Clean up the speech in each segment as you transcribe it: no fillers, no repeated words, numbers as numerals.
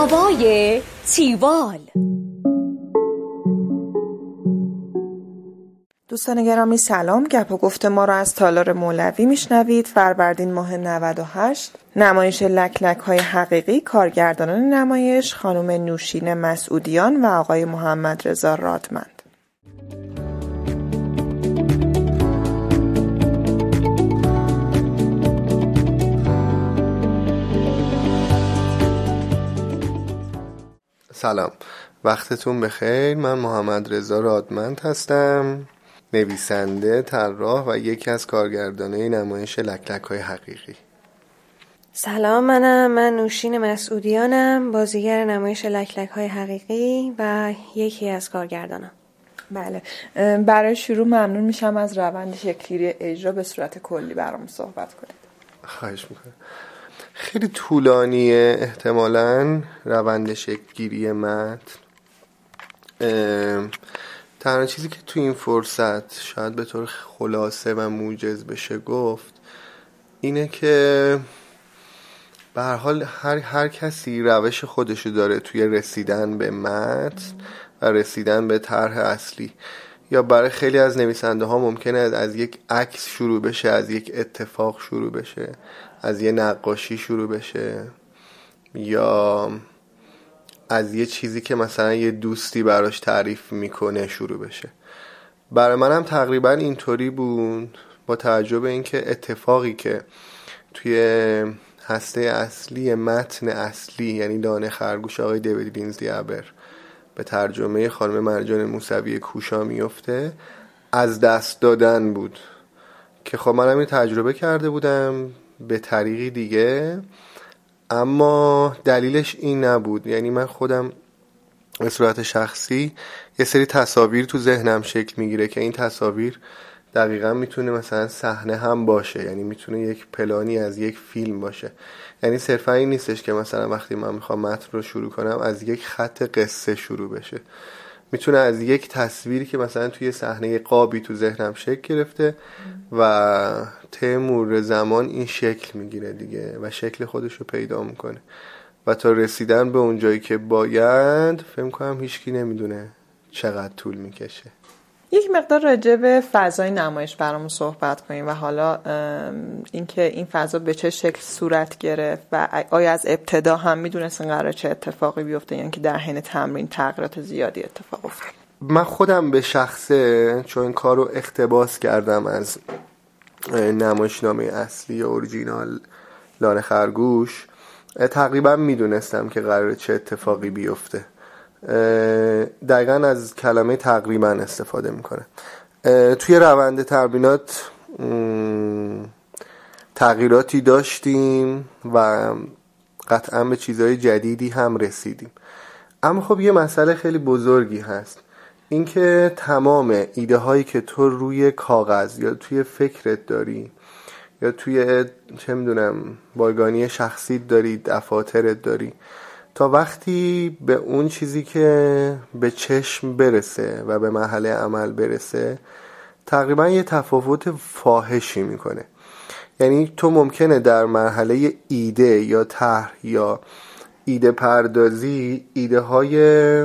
هوای تیوال. دوستان گرامی سلام. گپ و گفت ما را از تالار مولوی میشنوید. فروردین ماه 98. نمایش لک لک های حقیقی. کارگردانان نمایش خانم نوشین مسعودیان و آقای محمد رضا رادمند. سلام، وقتتون بخیر. من محمد رضا رادمند هستم، نویسنده، طراح و یکی از کارگردانای نمایش لک لک های حقیقی. سلام، من نوشین مسعودیانم، بازیگر نمایش لک لک های حقیقی و یکی از کارگردانان. بله، برای شروع ممنون میشم از روند شکلگیری اجرا به صورت کلی برام صحبت کنید. خواهش میکنم. خیلی طولانیه احتمالاً روند شکلگیری متن. تنها چیزی که تو این فرصت شاید به طور خلاصه و موجز بشه گفت اینه که به هر حال هر کسی روش خودشو داره توی رسیدن به متن و رسیدن به طرح اصلی. یا برای خیلی از نویسنده ها ممکنه از یک عکس شروع بشه، از یک اتفاق شروع بشه، از یه نقاشی شروع بشه، یا از یه چیزی که مثلا یه دوستی براش تعریف میکنه شروع بشه. برای منم تقریبا اینطوری بود، با توجه به اینکه اتفاقی که توی هسته اصلی متن اصلی، یعنی دانه خرگوش آقای دیوید لینزلی ابر به ترجمه خانم مرجان موسوی کوشا میفته، از دست دادن بود که خب منم این تجربه کرده بودم به طریقی دیگه، اما دلیلش این نبود. یعنی من خودم به صورت شخصی یه سری تصاویر تو ذهنم شکل میگیره که این تصاویر دقیقا میتونه مثلا صحنه هم باشه، یعنی میتونه یک پلانی از یک فیلم باشه. یعنی صرفا این نیستش که مثلا وقتی من میخوام متن رو شروع کنم از یک خط قصه شروع بشه، میتونه از یک تصویری که مثلا توی صحنه قابی تو ذهنم شکل گرفته و طی مرور زمان این شکل میگیره دیگه و شکل خودش رو پیدا میکنه و تا رسیدن به اون جایی که باید فهم کنم هیچکی نمیدونه چقدر طول میکشه. یک مقدار راجع به فضای نمایش برامون صحبت کنیم و حالا اینکه این فضا به چه شکل صورت گرفت و آیا از ابتدا هم میدونستین قراره چه اتفاقی بیفته، یعنی که در حین تمرین تغییرات زیادی اتفاق افتاد؟ من خودم به شخصه چون این کار رو اقتباس کردم از نمایشنامه اصلی اورجینال لانه خرگوش، تقریبا میدونستم که قراره چه اتفاقی بیفته. دقیقا از کلمه تقریبا استفاده میکنه. توی روند تمرینات تغییراتی داشتیم و قطعا به چیزهای جدیدی هم رسیدیم. اما خب یه مسئله خیلی بزرگی هست، اینکه تمام ایده هایی که تو روی کاغذ یا توی فکرت داری یا توی چه میدونم بایگانی شخصیت داری، دفاترت داری، تا وقتی به اون چیزی که به چشم برسه و به مرحله عمل برسه تقریبا یه تفاوت فاحشی میکنه. یعنی تو ممکنه در مرحله ایده یا طرح یا ایده پردازی ایده های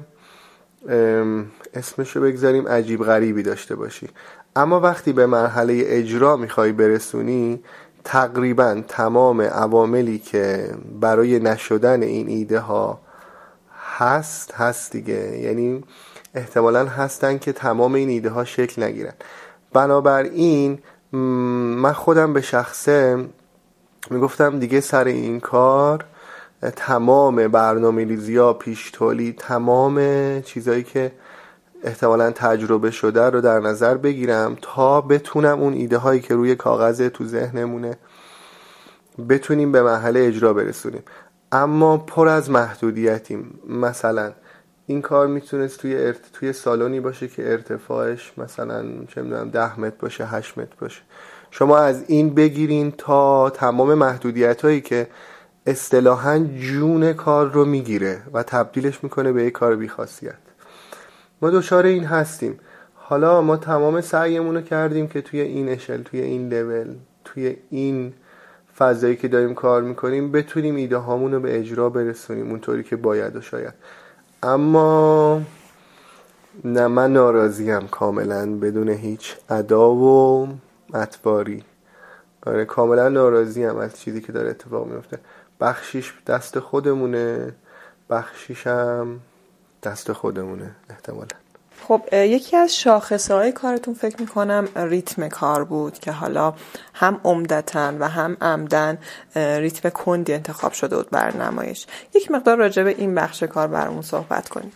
اسمشو بگذاریم عجیب غریبی داشته باشی، اما وقتی به مرحله اجرا میخوای برسونی تقریبا تمام عواملی که برای نشدن این ایده ها هست دیگه، یعنی احتمالاً هستن که تمام این ایده ها شکل نگیرن. بنابراین من خودم به شخصه میگفتم دیگه سر این کار تمام برنامه‌ریزی ها، پیش تولید، تمام چیزایی که احتمالاً تجربه شده رو در نظر بگیرم تا بتونم اون ایده هایی که روی کاغذ تو ذهنمونه بتونیم به مرحله اجرا برسونیم. اما پر از محدودیتیم. مثلا این کار میتونست توی سالونی باشه که ارتفاعش مثلا چه میدونم 10 متر باشه، 8 متر باشه. شما از این بگیرین تا تمام محدودیت هایی که اصطلاحاً جون کار رو میگیره و تبدیلش میکنه به یک کار بی‌خاصیت. ما دچار این هستیم. حالا ما تمام سعیمون رو کردیم که توی این اشل، توی این لول، توی این فضایی که داریم کار میکنیم بتونیم ایده هامون رو به اجرا برسونیم اونطوری که باید و شاید. اما نه، من ناراضیم کاملا بدون هیچ ادا و اطواری. آره کاملا ناراضیم از چیزی که داره اتفاق میفته. بخشیش دست خودمونه، بخشیش هم دست خودمونه احتمالا. خب یکی از شاخصه‌های کارتون فکر میکنم ریتم کار بود که حالا هم عمدتاً و هم عمدن ریتم کندی انتخاب شده بود بر نمایش. یک مقدار راجع به این بخش کار برامون صحبت کنیم.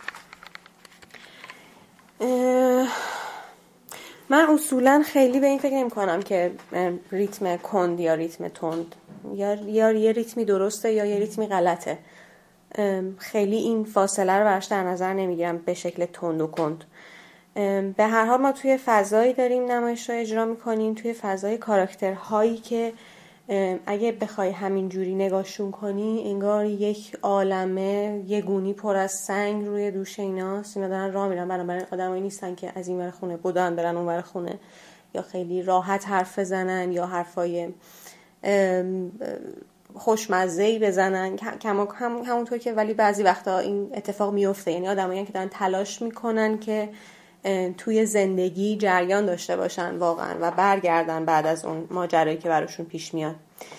من اصولا خیلی به این فکر نمی کنم که ریتم کند یا ریتم تند یا یه ریتمی درسته یا یه ریتمی غلطه. خیلی این فاصله رو برش در نظر نمیگیرم به شکل تند و کند. به هر حال ما توی فضایی داریم نمایش رو اجرا میکنیم، توی فضای کاراکترهایی که اگه بخوای همین جوری نگاهشون کنی انگار یک عالمه یه گونی پر از سنگ روی دوش ایناست. اینا دارن راه میرن، بنابراین آدمایی نیستن که از این ور خونه بدن برن اون ور خونه یا خیلی راحت حرف بزنن یا حرفای خوشمزه‌ای بزنن همونطور که ولی بعضی وقتا این اتفاق میفته. یعنی آدمایی که دارن تلاش میکنن که توی زندگی جریان داشته باشن واقعا و برگردن بعد از اون ماجرایی که براشون پیش میاد.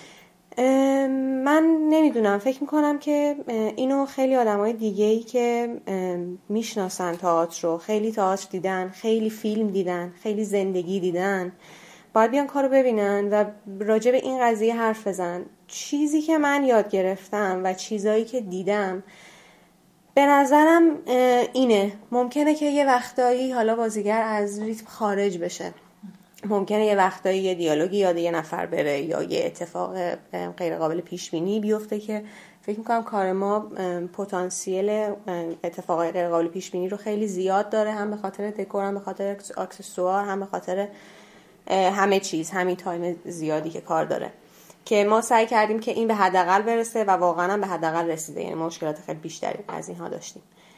من نمیدونم، فکر میکنم که اینو خیلی آدمای دیگه‌ای که میشناسن تئاتر رو، خیلی تئاتر دیدن، خیلی فیلم دیدن، خیلی زندگی دیدن، باید بیان کارو ببینن و راجع به این قضیه حرف بزنن. چیزی که من یاد گرفتم و چیزایی که دیدم به نظرم اینه، ممکنه که یه وقتایی حالا بازیگر از ریتم خارج بشه، ممکنه یه وقتایی یه دیالوگی یاد یه نفر بره یا یه اتفاق غیر قابل پیش بینی بیفته که فکر میکنم کار ما پتانسیل اتفاقای غیر قابل پیش بینی رو خیلی زیاد داره، هم به خاطر دکور، هم به خاطر اکسسوار، هم به خاطر همه چیز، همین تایم زیادی که کار داره که ما سعی کردیم که این به حداقل برسه و واقعا به حداقل رسیده. یعنی مشکلات خیلی بیشتری از اینها داشتیم.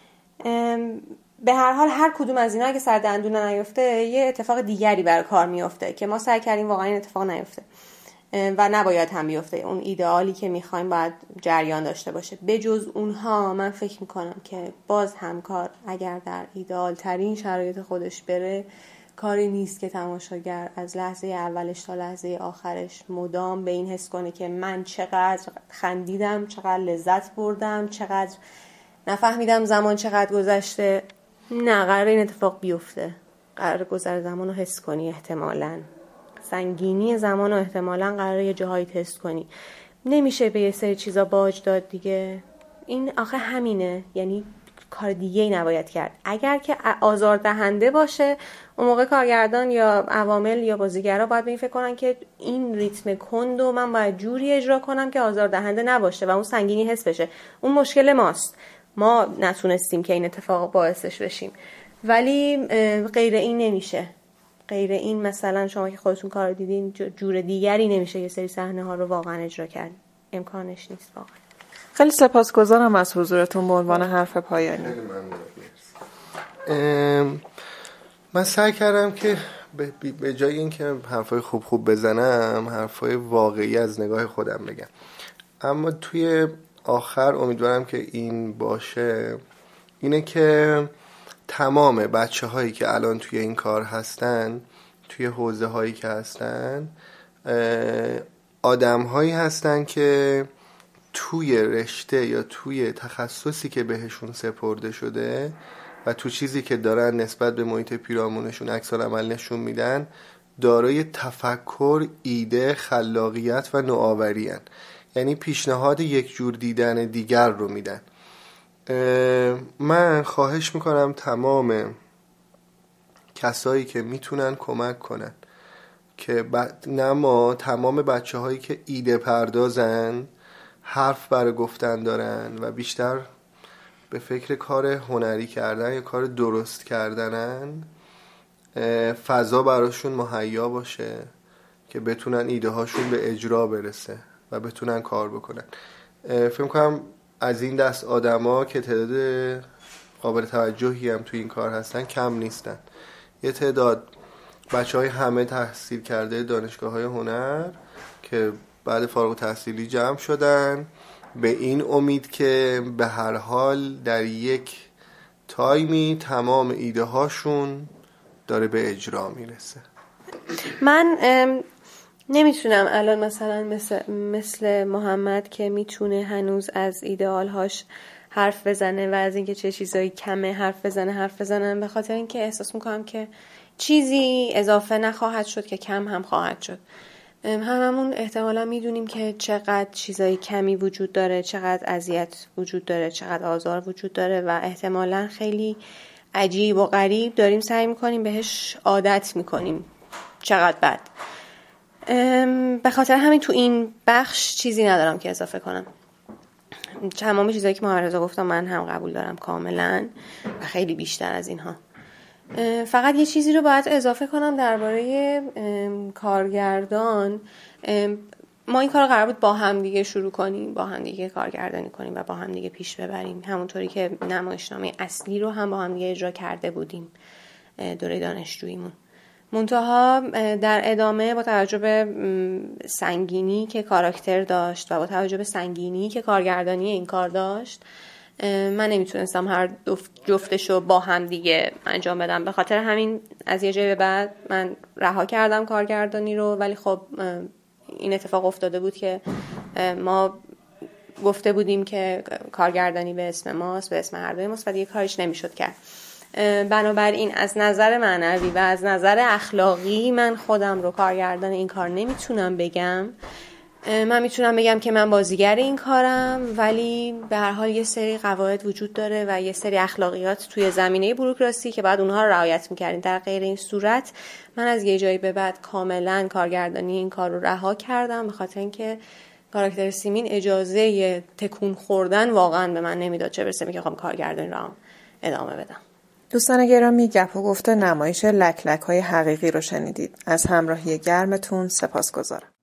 به هر حال هر کدوم از اینا اگه سر دندون نیفته یه اتفاق دیگری برای کار میفته که ما سعی کردیم واقعا این اتفاق نیفته و نباید هم بیفته. اون ایدئالی که میخوایم باید جریان داشته باشه. بجز اونها من فکر میکنم که باز هم کار اگر در ایدئال ترین شرایط خودش بره کاری نیست که تماشاگر از لحظه اولش تا لحظه آخرش مدام به این حس کنه که من چقدر خندیدم، چقدر لذت بردم، چقدر نفهمیدم زمان چقدر گذشته. نه، قراره این اتفاق بیفته، قراره گذر زمان رو حس کنی، احتمالاً سنگینی زمان رو احتمالاً قراره یه جاهایی حس کنی. نمیشه به یه سری چیزا باج داد دیگه. این آخه همینه، یعنی کار دیگه ای نباید کرد. اگر که آزاردهنده باشه اون موقع کارگردان یا عوامل یا بازیگرا باید به این فکر کنن که این ریتم کندو من باید جوری اجرا کنم که آزاردهنده نباشه و اون سنگینی حس بشه. اون مشکل ماست، ما نتونستیم که این اتفاق باعثش بشیم، ولی غیر این نمیشه. غیر این مثلا شما که خودتون کار دیدین جور دیگری نمیشه یه سری صحنه ها رو واقعا اجرا کرد. امکانش نیست واقعا. خیلی سپاسگزارم از حضورتون به عنوان حرف پایانی. من سعی کردم که به جای اینکه حرفای خوب بزنم حرفای واقعی از نگاه خودم بگم، اما توی آخر امیدوارم که این باشه، اینه که تمام بچه هایی که الان توی این کار هستن، توی حوزه هایی که هستن، آدم هایی هستن که توی رشته یا توی تخصصی که بهشون سپرده شده و تو چیزی که دارن نسبت به محیط پیرامونشون عکس‌العمل نشون میدن دارای تفکر، ایده، خلاقیت و نوآوری هن. یعنی پیشنهاد یک جور دیدن دیگر رو میدن. من خواهش میکنم تمام کسایی که میتونن کمک کنن که نما تمام بچه هایی که ایده پردازن، حرف برای گفتن دارن و بیشتر به فکر کار هنری کردن یا کار درست کردنن، فضا براشون مهیا باشه که بتونن ایده هاشون به اجرا برسه و بتونن کار بکنن. فکر می‌کنم از این دست آدما که تعداد قابل توجهی هم توی این کار هستن کم نیستن. یه تعداد بچه‌های همه تحصیل کرده دانشگاه‌های هنر که بعد فارغ التحصیلی جمع شدن به این امید که به هر حال در یک تایمی تمام ایده هاشون داره به اجرا میرسه. من نمیتونم الان مثلا مثل محمد که میتونه هنوز از ایدئالهاش حرف بزنه و از اینکه چه چیزایی کمه حرف بزنم، به خاطر اینکه احساس میکنم که چیزی اضافه نخواهد شد که کم هم خواهد شد. هممون احتمالا میدونیم که چقدر چیزای کمی وجود داره، چقدر اذیت وجود داره، چقدر آزار وجود داره و احتمالا خیلی عجیب و غریب داریم سعی میکنیم بهش عادت میکنیم. چقدر بد. به خاطر همین تو این بخش چیزی ندارم که اضافه کنم. تمام چیزایی که محمد رضا گفتم من هم قبول دارم کاملا و خیلی بیشتر از اینها. فقط یه چیزی رو باید اضافه کنم درباره کارگردان. ما این کار رو قرار بود با هم دیگه شروع کنیم، با هم دیگه کارگردانی کنیم و با هم دیگه پیش ببریم، همونطوری که نمایشنامه اصلی رو هم با هم دیگه اجرا کرده بودیم دوره دانشجوییمون. منتها در ادامه با توجه به سنگینی که کاراکتر داشت و با توجه به سنگینی که کارگردانی این کار داشت، من نمیتونستم هر جفتشو با هم دیگه انجام بدم. به خاطر همین از یه جای به بعد من رها کردم کارگردانی رو. ولی خب این اتفاق افتاده بود که ما گفته بودیم که کارگردانی به اسم ماست، به اسم هر دوی ماست و دیگه کارش نمیشد کرد. بنابراین از نظر معنوی و از نظر اخلاقی من خودم رو کارگردان این کار نمیتونم بگم. من میتونم بگم که من بازیگر این کارم، ولی به هر حال یه سری قواعد وجود داره و یه سری اخلاقیات توی زمینه بوروکراسی که بعد اونها رو رعایت میکردیم. در غیر این صورت من از یه جایی به بعد کاملا کارگردانی این کار رو رها کردم، به خاطر اینکه کاراکتر سیمین اجازه تکون خوردن واقعا به من نمیداد، چه برسه که بخوام کارگردانی رو ادامه بدم. دوستان گرامی، گپ و گفت نمایش لک لک های حقیقی رو شنیدید. از همراهی گرمتون سپاسگزارم.